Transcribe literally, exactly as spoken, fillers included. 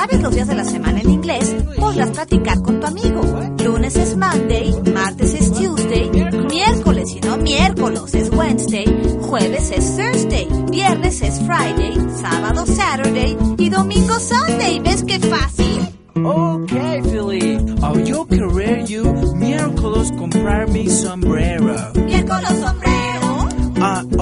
sabes los días de la semana en inglés, podrás platicar con tu amigo. Lunes es Monday, martes es Tuesday, miércoles y no miércoles es Wednesday, jueves es Thursday, viernes es Friday, sábado Saturday y domingo Sunday. ¿Ves qué fácil? Okay, Philly. Oh, yo querer you miércoles comprar mi sombrero. ¿Miércoles sombrero? Ah,